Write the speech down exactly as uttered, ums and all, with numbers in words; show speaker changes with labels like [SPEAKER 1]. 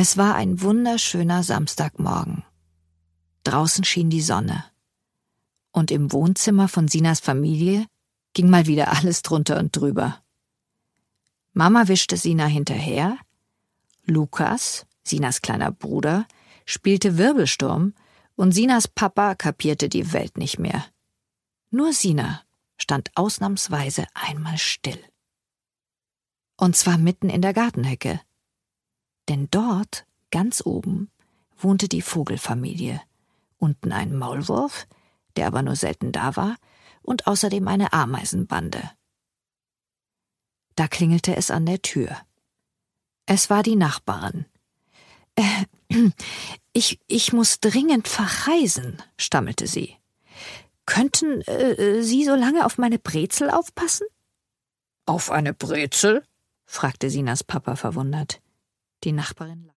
[SPEAKER 1] Es war ein wunderschöner Samstagmorgen. Draußen schien die Sonne. Und im Wohnzimmer von Sinas Familie ging mal wieder alles drunter und drüber. Mama wischte Sina hinterher, Lukas, Sinas kleiner Bruder, spielte Wirbelsturm und Sinas Papa kapierte die Welt nicht mehr. Nur Sina stand ausnahmsweise einmal still. Und zwar mitten in der Gartenhecke. Denn dort, ganz oben, wohnte die Vogelfamilie. Unten ein Maulwurf, der aber nur selten da war, und außerdem eine Ameisenbande. Da klingelte es an der Tür. Es war die Nachbarin. Äh, ich, ich muss dringend verreisen, stammelte sie. Könnten äh, Sie so lange auf meine Brezel aufpassen? Auf eine Brezel? Fragte Sinas Papa verwundert. Die Nachbarin